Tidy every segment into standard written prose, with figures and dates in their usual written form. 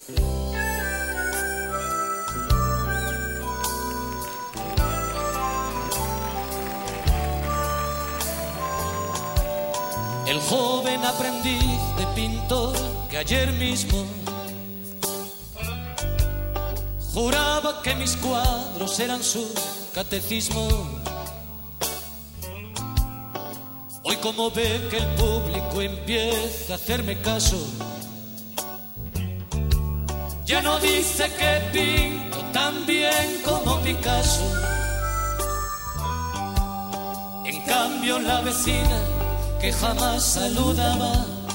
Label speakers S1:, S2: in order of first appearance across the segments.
S1: El joven aprendiz de pintor que ayer mismo juraba que mis cuadros eran su catecismo. Hoy, como ve que el público empieza a hacerme caso, ya no dice que pinto tan bien como Picasso. En cambio, la vecina que jamás saludaba,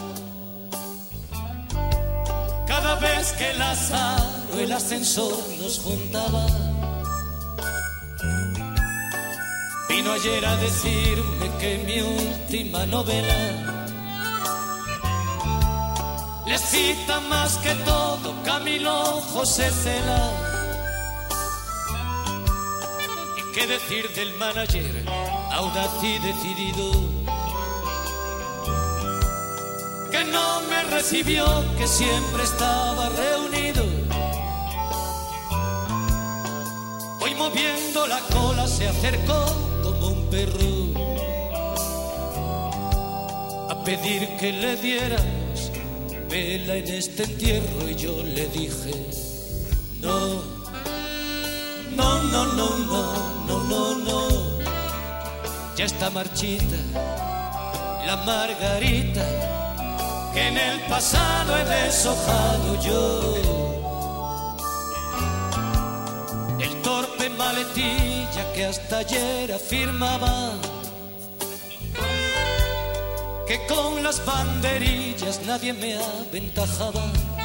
S1: cada vez que el azar o el ascensor nos juntaba, vino ayer a decirme que mi última novela le cita más que todo Camilo José Cela. ¿Y qué decir del manager audaz y decidido que no me recibió, que siempre estaba reunido? Hoy, moviendo la cola, se acercó como un perro a pedir que le diéramos vela en este entierro. Y yo le dije no, no, no, no, no, no, no, no. Ya está marchita la margarita que en el pasado he deshojado yo. El torpe maletilla que hasta ayer afirmaba que con las banderillas nadie me aventajaba,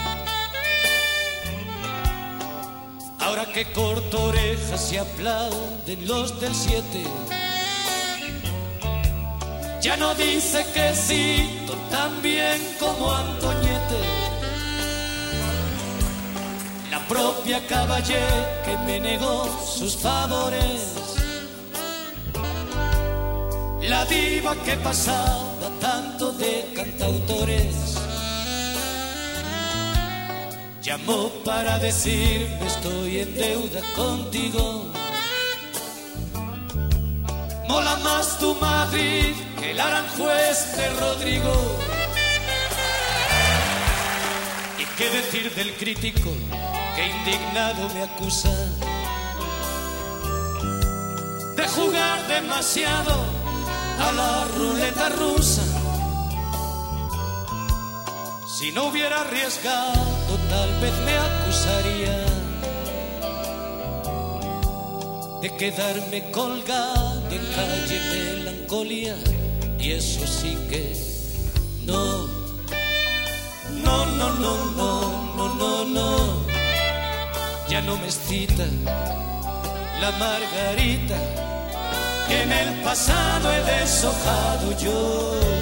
S1: ahora que corto orejas y aplauden los del 7, ya no dice que cito tan bien como Antoñete. La propia Caballé que me negó sus favores, la diva que pasaba tanto de cantautores, llamó para decirme estoy en deuda contigo. Mola más tu Madrid que el Aranjuez de Rodrigo. ¿Y qué decir del crítico que indignado me acusa de jugar demasiado a la ruleta rusa? Si no hubiera arriesgado, tal vez me acusaría de quedarme colgado en calle Melancolía. Y eso sí que no, no, no, no, no, no, no, no. Ya no me excita la margarita que en el pasado he deshojado yo.